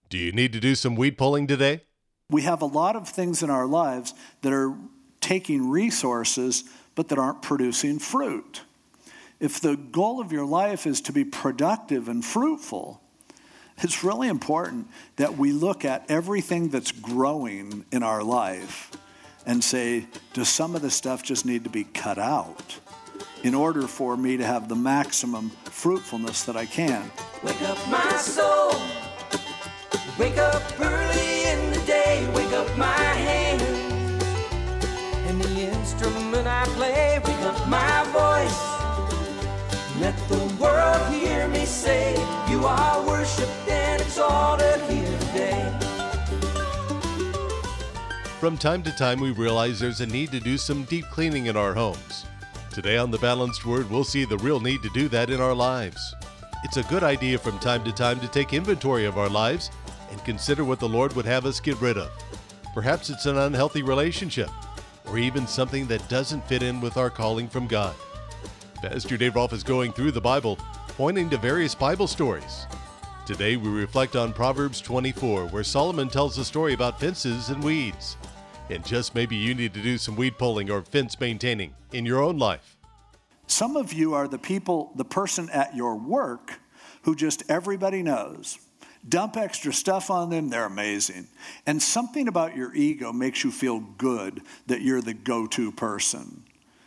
Do you need to do some weed pulling today? We have a lot of things in our lives that are taking resources, but that aren't producing fruit. If the goal of your life is to be productive and fruitful, it's really important that we look at everything that's growing in our life and say, does some of this stuff just need to be cut out in order for me to have the maximum fruitfulness that I can? Wake up my soul, wake up early in the day, wake up my hand, and the instrument I play, wake up my voice, let the world hear me say, you are worshipped and exalted here today. From time to time, we realize there's a need to do some deep cleaning in our homes. Today on The Balanced Word, we'll see the real need to do that in our lives. It's a good idea from time to time to take inventory of our lives and consider what the Lord would have us get rid of. Perhaps it's an unhealthy relationship, or even something that doesn't fit in with our calling from God. Pastor Dave Rolfe is going through the Bible, pointing to various Bible stories. Today we reflect on Proverbs 24, where Solomon tells a story about fences and weeds. And just maybe you need to do some weed pulling or fence maintaining in your own life. Some of you are the person at your work who just everybody knows. Dump extra stuff on them, they're amazing. And something about your ego makes you feel good that you're the go-to person.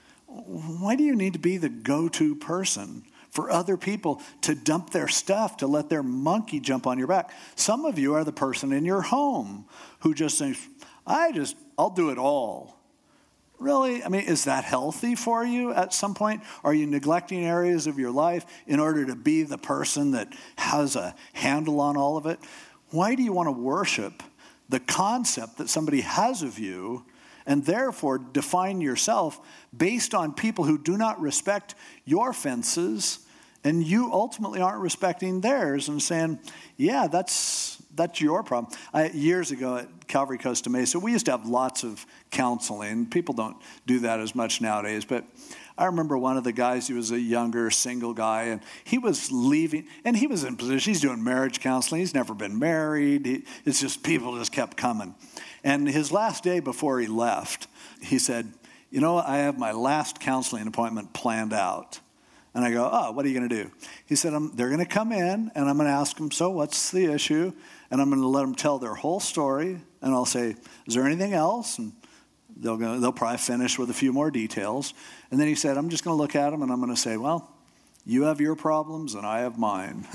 Why do you need to be the go-to person for other people to dump their stuff, to let their monkey jump on your back? Some of you are the person in your home who just thinks, I'll do it all. Really? I mean, is that healthy for you at some point? Are you neglecting areas of your life in order to be the person that has a handle on all of it? Why do you want to worship the concept that somebody has of you and therefore define yourself based on people who do not respect your fences, and you ultimately aren't respecting theirs and saying, yeah, that's your problem. Years ago at Calvary Costa Mesa, we used to have lots of counseling. People don't do that as much nowadays, but I remember one of the guys, he was a younger single guy, and he was leaving, and he was in position, he's doing marriage counseling, he's never been married, it's just people just kept coming. And his last day before he left, he said, you know, I have my last counseling appointment planned out. And I go, what are you going to do? He said, they're going to come in, and I'm going to ask them, so what's the issue? And I'm going to let them tell their whole story, and I'll say, is there anything else? And they'll probably finish with a few more details. And then he said, I'm just going to look at them, and I'm going to say, well, you have your problems, and I have mine.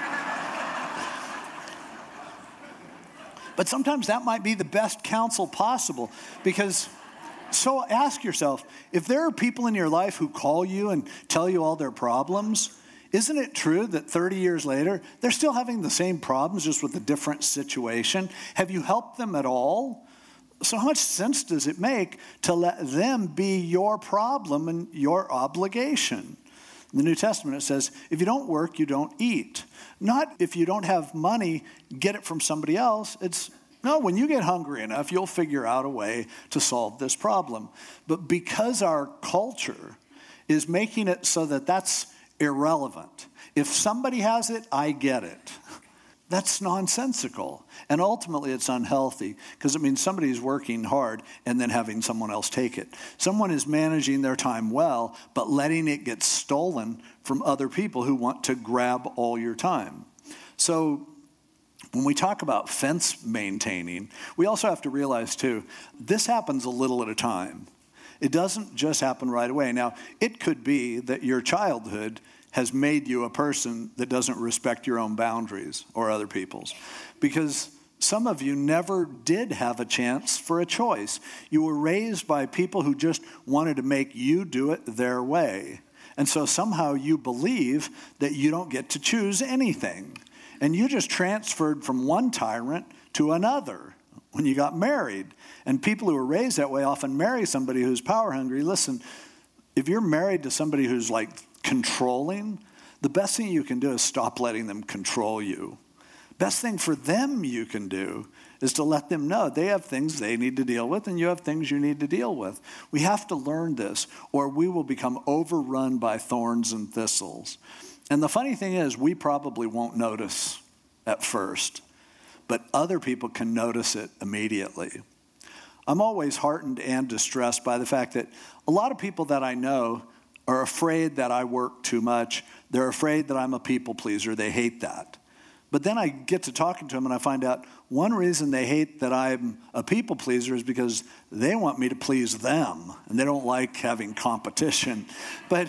But sometimes that might be the best counsel possible, because so ask yourself, if there are people in your life who call you and tell you all their problems, isn't it true that 30 years later, they're still having the same problems, just with a different situation? Have you helped them at all? So how much sense does it make to let them be your problem and your obligation? In the New Testament, it says, if you don't work, you don't eat. Not if you don't have money, get it from somebody else. No, when you get hungry enough, you'll figure out a way to solve this problem. But because our culture is making it so that that's irrelevant. If somebody has it, I get it. That's nonsensical. And ultimately, it's unhealthy, because it means somebody's working hard and then having someone else take it. Someone is managing their time well, but letting it get stolen from other people who want to grab all your time. So when we talk about fence maintaining, we also have to realize, too, this happens a little at a time. It doesn't just happen right away. Now, it could be that your childhood has made you a person that doesn't respect your own boundaries or other people's, because some of you never did have a chance for a choice. You were raised by people who just wanted to make you do it their way. And so somehow you believe that you don't get to choose anything. And you just transferred from one tyrant to another when you got married. And people who are raised that way often marry somebody who's power hungry. Listen, if you're married to somebody who's like controlling, the best thing you can do is stop letting them control you. Best thing for them you can do is to let them know they have things they need to deal with and you have things you need to deal with. We have to learn this, or we will become overrun by thorns and thistles. And the funny thing is, we probably won't notice at first. but other people can notice it immediately. I'm always heartened and distressed by the fact that a lot of people that I know are afraid that I work too much. They're afraid that I'm a people pleaser. They hate that. But then I get to talking to them and I find out one reason they hate that I'm a people pleaser is because they want me to please them and they don't like having competition. But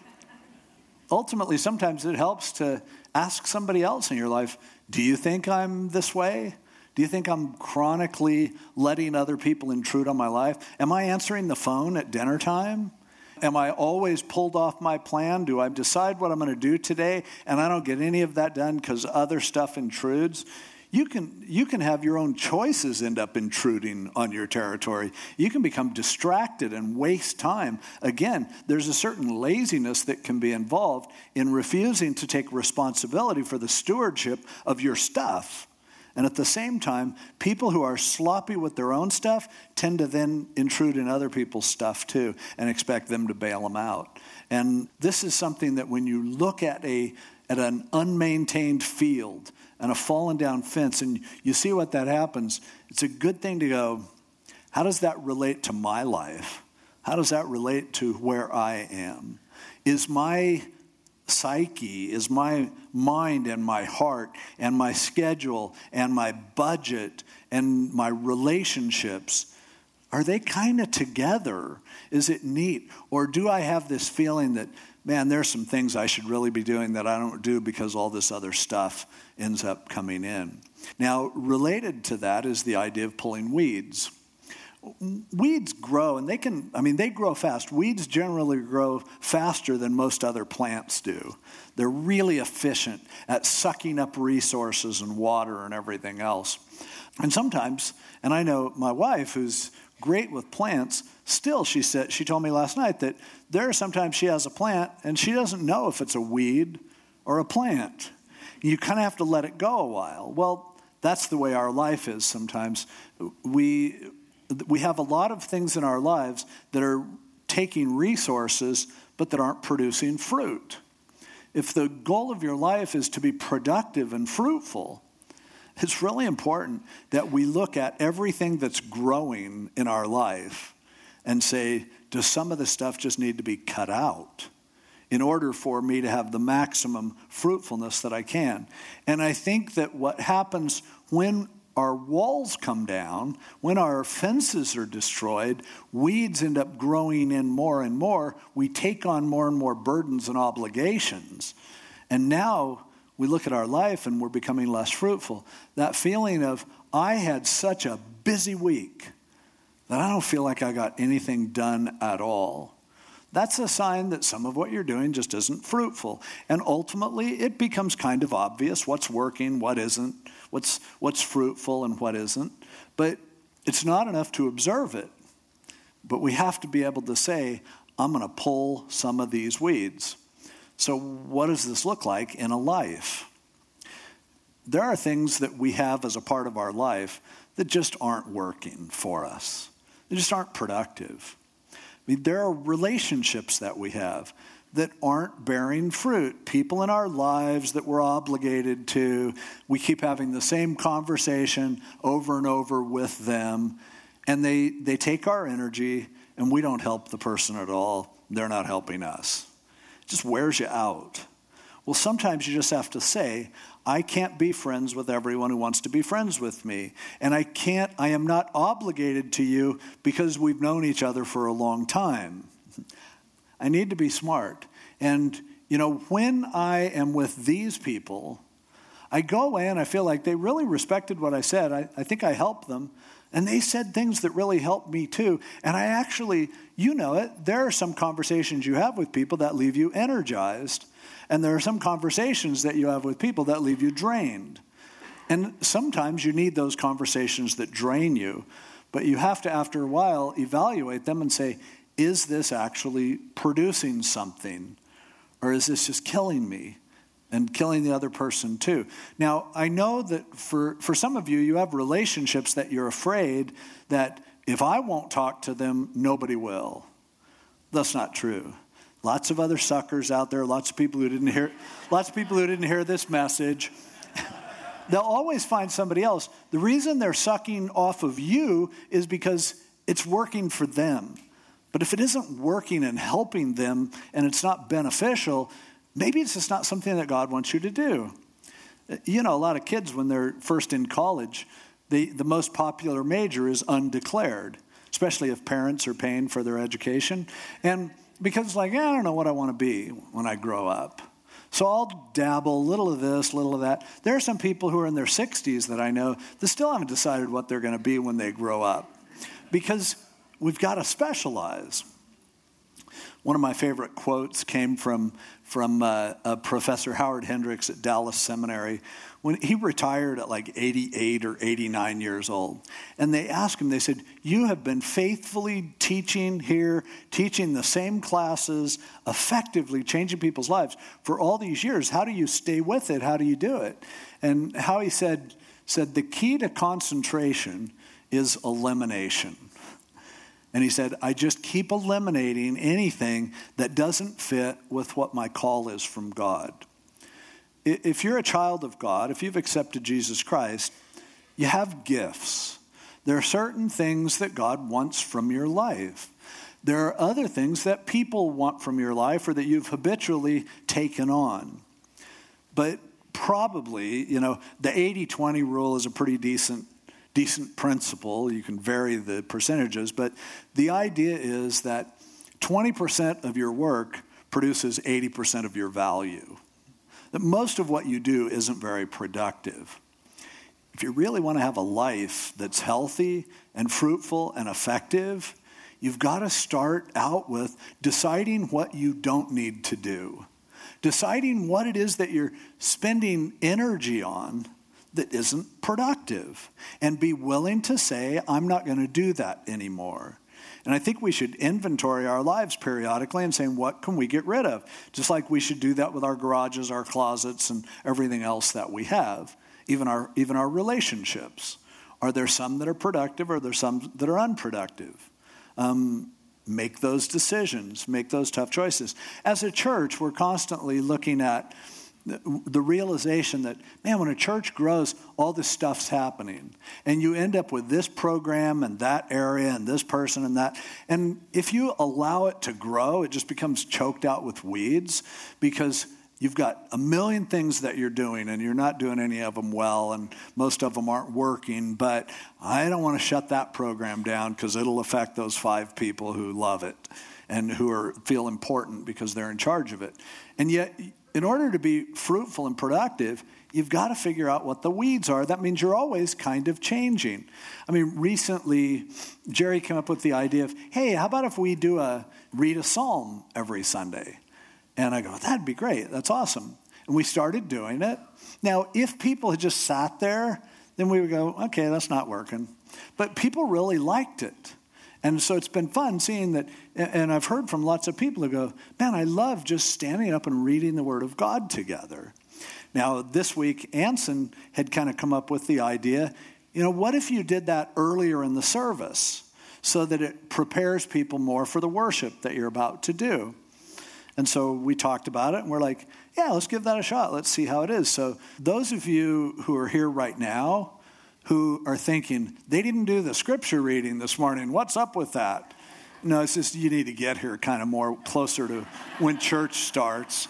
ultimately, sometimes it helps to ask somebody else in your life, do you think I'm this way? Do you think I'm chronically letting other people intrude on my life? Am I answering the phone at dinner time? Am I always pulled off my plan? Do I decide what I'm going to do today and I don't get any of that done because other stuff intrudes? You can have your own choices end up intruding on your territory. You can become distracted and waste time. Again, there's a certain laziness that can be involved in refusing to take responsibility for the stewardship of your stuff. And at the same time, people who are sloppy with their own stuff tend to then intrude in other people's stuff too and expect them to bail them out. And this is something that when you look at an unmaintained field and a fallen down fence and you see what that happens, it's a good thing to go, how does that relate to my life? How does that relate to where I am? Is my psyche, is my mind and my heart and my schedule and my budget and my relationships, are they kind of together? Is it neat? Or do I have this feeling that, man, there's some things I should really be doing that I don't do because all this other stuff ends up coming in? Now, related to that is the idea of pulling weeds. Weeds grow, and they grow fast. Weeds generally grow faster than most other plants do. They're really efficient at sucking up resources and water and everything else. And sometimes, and I know my wife, who's great with plants, still, she told me last night that there are sometimes she has a plant, and she doesn't know if it's a weed or a plant. You kind of have to let it go a while. Well, that's the way our life is sometimes. We have a lot of things in our lives that are taking resources, but that aren't producing fruit. If the goal of your life is to be productive and fruitful, it's really important that we look at everything that's growing in our life and say, does some of this stuff just need to be cut out in order for me to have the maximum fruitfulness that I can? And I think that what happens when our walls come down, when our fences are destroyed, weeds end up growing in more and more. We take on more and more burdens and obligations. And now we look at our life and we're becoming less fruitful. That feeling of, I had such a busy week that I don't feel like I got anything done at all. That's a sign that some of what you're doing just isn't fruitful. And ultimately, it becomes kind of obvious what's working, what isn't, what's fruitful and what isn't. But it's not enough to observe it. But we have to be able to say, I'm going to pull some of these weeds. So what does this look like in a life? There are things that we have as a part of our life that just aren't working for us. They just aren't productive. There are relationships that we have that aren't bearing fruit. People in our lives that we're obligated to, we keep having the same conversation over and over with them, and they take our energy, and we don't help the person at all. They're not helping us. It just wears you out. Well, sometimes you just have to say, I can't be friends with everyone who wants to be friends with me. And I am not obligated to you because we've known each other for a long time. I need to be smart. And, when I am with these people, I go away and I feel like they really respected what I said. I think I helped them. And they said things that really helped me too. And I actually, there are some conversations you have with people that leave you energized. And there are some conversations that you have with people that leave you drained. And sometimes you need those conversations that drain you. But you have to, after a while, evaluate them and say, is this actually producing something? Or is this just killing me and killing the other person too? Now, I know that for some of you, you have relationships that you're afraid that if I won't talk to them, nobody will. That's not true. Lots of other suckers out there, lots of people who didn't hear this message. They'll always find somebody else. The reason they're sucking off of you is because it's working for them. But if it isn't working and helping them and it's not beneficial, maybe it's just not something that God wants you to do. You know, a lot of kids, when they're first in college, the most popular major is undeclared, especially if parents are paying for their education. And because it's like, I don't know what I want to be when I grow up. So I'll dabble, a little of this, a little of that. There are some people who are in their 60s that I know that still haven't decided what they're going to be when they grow up. Because we've got to specialize. One of my favorite quotes came from Professor Howard Hendricks at Dallas Seminary when he retired at like 88 or 89 years old. And they asked him, they said, you have been faithfully teaching here, teaching the same classes, effectively changing people's lives for all these years. How do you stay with it? How do you do it? And how he said the key to concentration is elimination. And he said, I just keep eliminating anything that doesn't fit with what my call is from God. If you're a child of God, if you've accepted Jesus Christ, you have gifts. There are certain things that God wants from your life. There are other things that people want from your life or that you've habitually taken on. But probably, the 80-20 rule is a pretty decent principle. You can vary the percentages, but the idea is that 20% of your work produces 80% of your value. That most of what you do isn't very productive. If you really want to have a life that's healthy and fruitful and effective, you've got to start out with deciding what you don't need to do. Deciding what it is that you're spending energy on that isn't productive, and be willing to say, I'm not going to do that anymore. And I think we should inventory our lives periodically and saying, what can we get rid of? Just like we should do that with our garages, our closets, and everything else that we have, even our relationships. Are there some that are productive, or are there some that are unproductive? Make those decisions, make those tough choices. As a church, we're constantly looking at the realization that, man, when a church grows, all this stuff's happening. And you end up with this program and that area and this person and that. And if you allow it to grow, it just becomes choked out with weeds because you've got a million things that you're doing and you're not doing any of them well and most of them aren't working. But I don't want to shut that program down because it'll affect those 5 people who love it and who feel important because they're in charge of it. And yet, in order to be fruitful and productive, you've got to figure out what the weeds are. That means you're always kind of changing. I mean, recently, Jerry came up with the idea of, hey, how about if we read a psalm every Sunday? And I go, that'd be great. That's awesome. And we started doing it. Now, if people had just sat there, then we would go, okay, that's not working. But people really liked it. And so it's been fun seeing that, and I've heard from lots of people who go, man, I love just standing up and reading the Word of God together. Now, this week, Anson had kind of come up with the idea, what if you did that earlier in the service so that it prepares people more for the worship that you're about to do? And so we talked about it, and we're like, yeah, let's give that a shot. Let's see how it is. So those of you who are here right now, who are thinking, they didn't do the scripture reading this morning. What's up with that? No, it's just you need to get here kind of more closer to when church starts.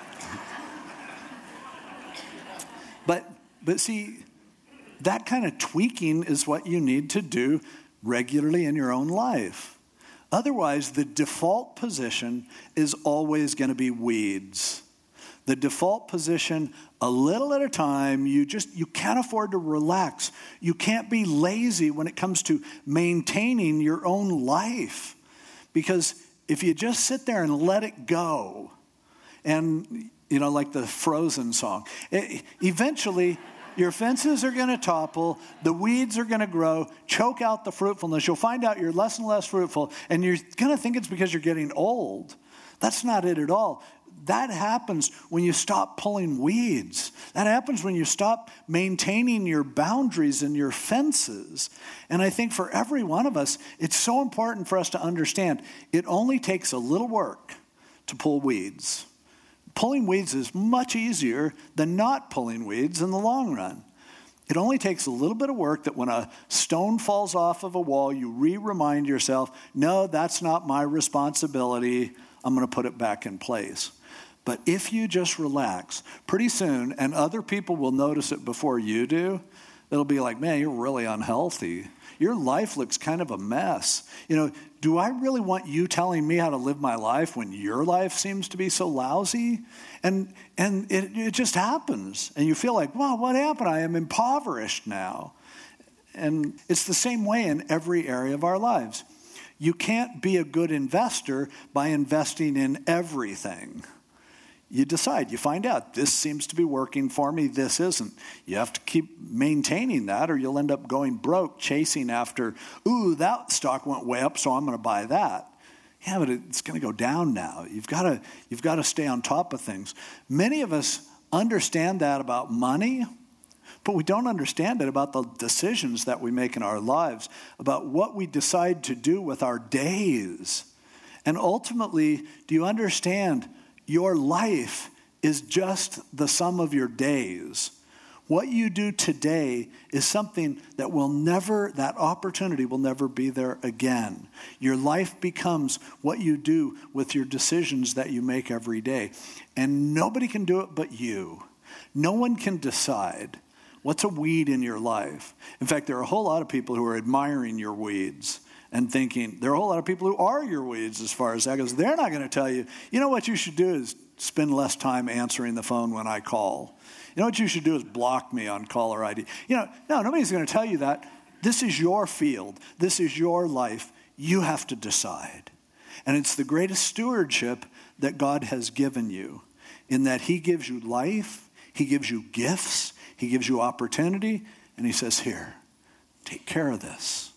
But see, that kind of tweaking is what you need to do regularly in your own life. Otherwise, the default position is always going to be weeds. The default position, a little at a time, you can't afford to relax. You can't be lazy when it comes to maintaining your own life. Because if you just sit there and let it go, and, like the Frozen song, eventually your fences are going to topple, the weeds are going to grow, choke out the fruitfulness. You'll find out you're less and less fruitful, and you're going to think it's because you're getting old. That's not it at all. That happens when you stop pulling weeds. That happens when you stop maintaining your boundaries and your fences. And I think for every one of us, it's so important for us to understand it only takes a little work to pull weeds. Pulling weeds is much easier than not pulling weeds in the long run. It only takes a little bit of work that when a stone falls off of a wall, you remind yourself, no, that's not my responsibility. I'm going to put it back in place. But if you just relax, pretty soon, and other people will notice it before you do, it'll be like, man, you're really unhealthy. Your life looks kind of a mess. Do I really want you telling me how to live my life when your life seems to be so lousy? And it just happens. And you feel like, wow, what happened? I am impoverished now. And it's the same way in every area of our lives. You can't be a good investor by investing in everything. You decide, you find out, this seems to be working for me, this isn't. You have to keep maintaining that or you'll end up going broke chasing after, ooh, that stock went way up, so I'm going to buy that. Yeah, but it's going to go down now. You've got to stay on top of things. Many of us understand that about money, but we don't understand it about the decisions that we make in our lives, about what we decide to do with our days. And ultimately, do you understand your life is just the sum of your days? What you do today is something that that opportunity will never be there again. Your life becomes what you do with your decisions that you make every day. And nobody can do it but you. No one can decide what's a weed in your life. In fact, there are a whole lot of people who are admiring your weeds and thinking, there are a whole lot of people who are your weeds as far as that goes. They're not going to tell you, what you should do is spend less time answering the phone when I call. What you should do is block me on caller ID. No, nobody's going to tell you that. This is your field. This is your life. You have to decide. And it's the greatest stewardship that God has given you, in that he gives you life, he gives you gifts, he gives you opportunity, and he says, here, take care of this.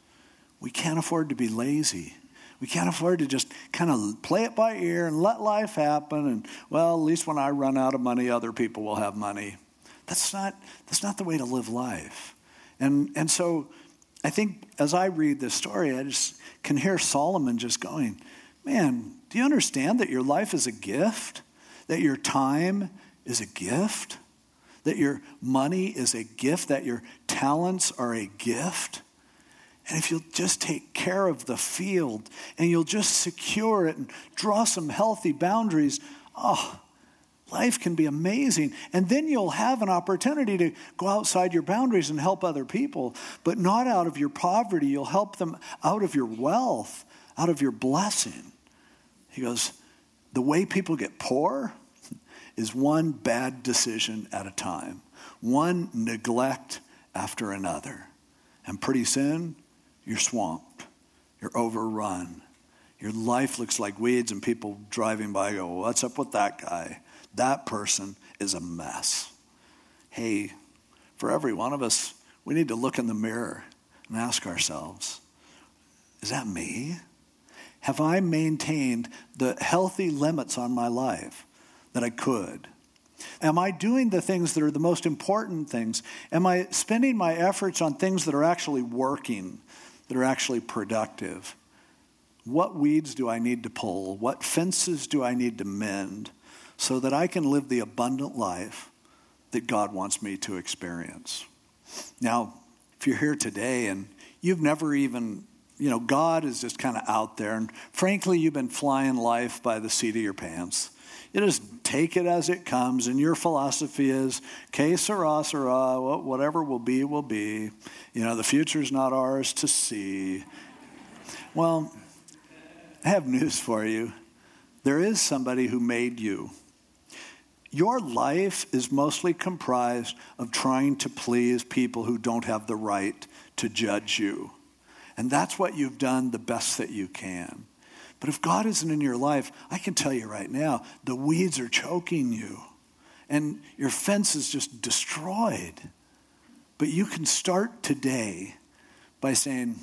We can't afford to be lazy. We can't afford to just kind of play it by ear and let life happen. And, well, at least when I run out of money, other people will have money. That's not the way to live life. And so I think as I read this story, I just can hear Solomon just going, man, do you understand that your life is a gift? That your time is a gift? That your money is a gift? That your talents are a gift? And if you'll just take care of the field and you'll just secure it and draw some healthy boundaries, life can be amazing. And then you'll have an opportunity to go outside your boundaries and help other people, but not out of your poverty. You'll help them out of your wealth, out of your blessing. He goes, the way people get poor is one bad decision at a time, one neglect after another. And pretty soon, you're swamped. You're overrun. Your life looks like weeds and people driving by go, what's up with that guy? That person is a mess. Hey, for every one of us, we need to look in the mirror and ask ourselves, is that me? Have I maintained the healthy limits on my life that I could? Am I doing the things that are the most important things? Am I spending my efforts on things that are actually working, that are actually productive? What weeds do I need to pull? What fences do I need to mend so that I can live the abundant life that God wants me to experience? Now, if you're here today and you've never even, God is just kind of out there, and frankly, you've been flying life by the seat of your pants. You just take it as it comes, and your philosophy is, que sera, sera, whatever will be, will be. The future's not ours to see. Well, I have news for you. There is somebody who made you. Your life is mostly comprised of trying to please people who don't have the right to judge you. And that's what you've done the best that you can. But if God isn't in your life, I can tell you right now, the weeds are choking you. And your fence is just destroyed. But you can start today by saying,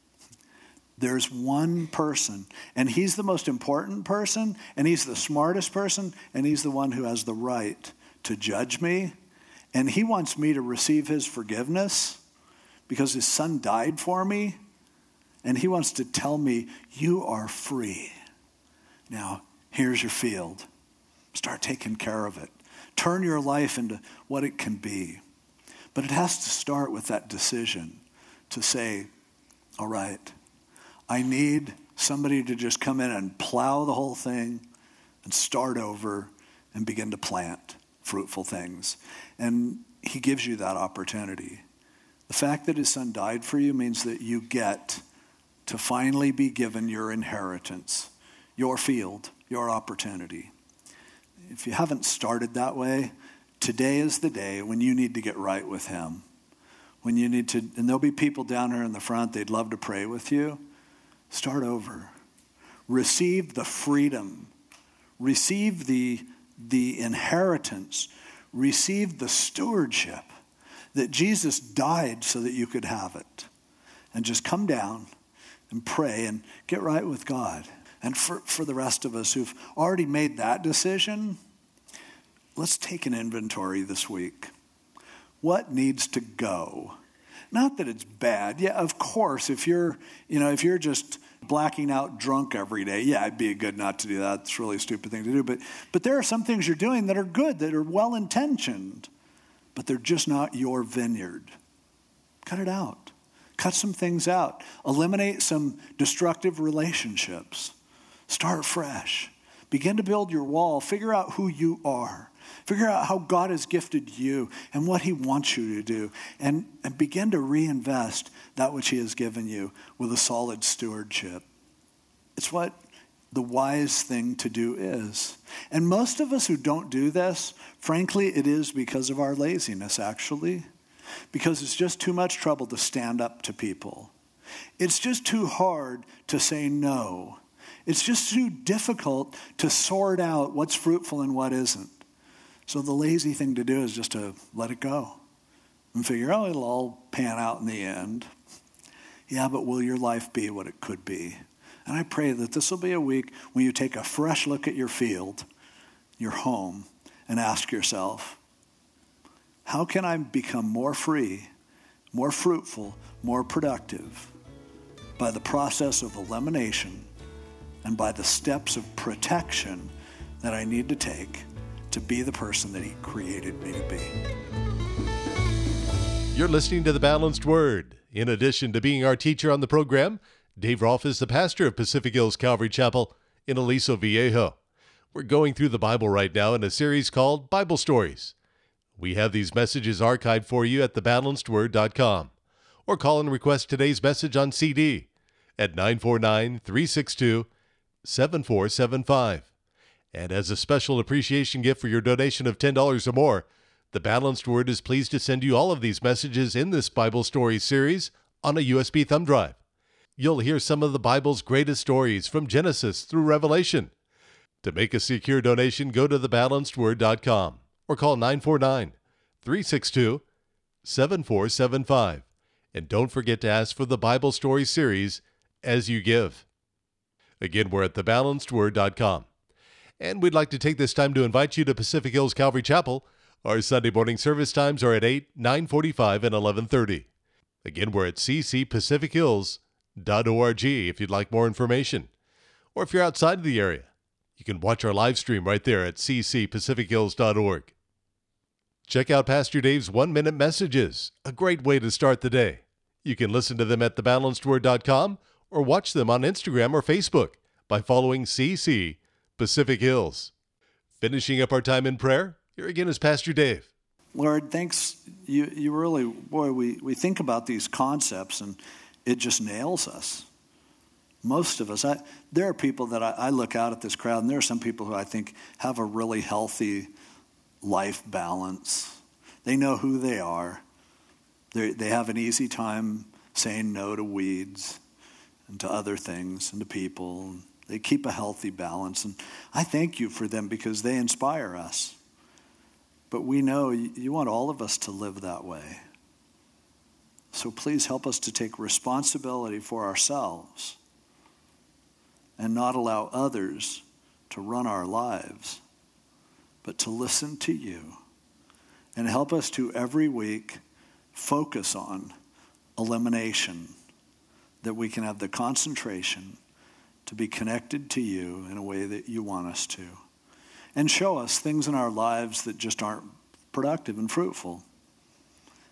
there's one person, and he's the most important person, and he's the smartest person, and he's the one who has the right to judge me. And he wants me to receive his forgiveness because his son died for me. And he wants to tell me, you are free. Now, here's your field. Start taking care of it. Turn your life into what it can be. But it has to start with that decision to say, all right, I need somebody to just come in and plow the whole thing and start over and begin to plant fruitful things. And he gives you that opportunity. The fact that his son died for you means that you get to finally be given your inheritance, your field, your opportunity. If you haven't started that way, today is the day when you need to get right with him. When you need to, and there'll be people down here in the front, they'd love to pray with you. Start over. Receive the freedom. Receive the inheritance. Receive the stewardship that Jesus died so that you could have it. And just come down and pray and get right with God. And for the rest of us who've already made that decision, let's take an inventory this week. What needs to go? Not that it's bad. Yeah, of course, if you're just blacking out drunk every day, yeah, it'd be good not to do that. It's a really stupid thing to do. But there are some things you're doing that are good, that are well-intentioned, but they're just not your vineyard. Cut it out. Cut some things out. Eliminate some destructive relationships. Start fresh. Begin to build your wall. Figure out who you are. Figure out how God has gifted you and what he wants you to do. And begin to reinvest that which he has given you with a solid stewardship. It's what the wise thing to do is. And most of us who don't do this, frankly, it is because of our laziness, actually. Because it's just too much trouble to stand up to people. It's just too hard to say no. It's just too difficult to sort out what's fruitful and what isn't. So the lazy thing to do is just to let it go and figure, oh, it'll all pan out in the end. Yeah, but will your life be what it could be? And I pray that this will be a week when you take a fresh look at your field, your home, and ask yourself, how can I become more free, more fruitful, more productive by the process of elimination and by the steps of protection that I need to take to be the person that he created me to be. You're listening to The Balanced Word. In addition to being our teacher on the program, Dave Rolfe is the pastor of Pacific Hills Calvary Chapel in Aliso Viejo. We're going through the Bible right now in a series called Bible Stories. We have these messages archived for you at thebalancedword.com, or call and request today's message on CD at 949-362-7475. And as a special appreciation gift for your donation of $10 or more, The Balanced Word is pleased to send you all of these messages in this Bible Stories series on a USB thumb drive. You'll hear some of the Bible's greatest stories from Genesis through Revelation. To make a secure donation, go to thebalancedword.com or call 949-362-7475. And don't forget to ask for the Bible Stories series as you give. Again, we're at thebalancedword.com. And we'd like to take this time to invite you to Pacific Hills Calvary Chapel. Our Sunday morning service times are at 8, 9:45, and 11:30. Again, we're at ccpacifichills.org if you'd like more information. Or if you're outside of the area, you can watch our live stream right there at ccpacifichills.org. Check out Pastor Dave's 1-minute messages, a great way to start the day. You can listen to them at thebalancedword.com or watch them on Instagram or Facebook by following CC Pacific Hills. Finishing up our time in prayer, here again is Pastor Dave. Lord, thanks. You really, boy, we think about these concepts and it just nails us. Most of us, there are people that I look out at this crowd, and there are some people who I think have a really healthy life balance. They know who they are. They have an easy time saying no to weeds and to other things and to people. They keep a healthy balance. And I thank you for them because they inspire us. But we know you want all of us to live that way. So please help us to take responsibility for ourselves and not allow others to run our lives, but to listen to you. And help us to every week focus on elimination, that we can have the concentration to be connected to you in a way that you want us to. And show us things in our lives that just aren't productive and fruitful.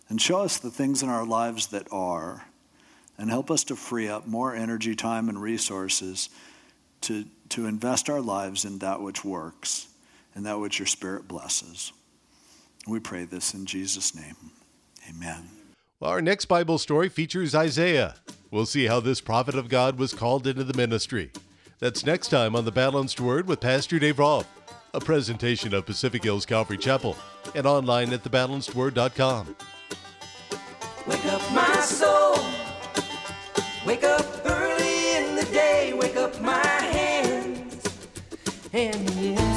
and show us the things in our lives that are, and help us to free up more energy, time, and resources to invest our lives in that which works and that which your Spirit blesses. We pray this in Jesus' name. Amen. Well, our next Bible story features Isaiah. We'll see how this prophet of God was called into the ministry. That's next time on The Balanced Word with Pastor Dave Rolfe, a presentation of Pacific Hills Calvary Chapel, and online at thebalancedword.com. Wake up my soul, wake up early in the day, wake up my hands, and yeah.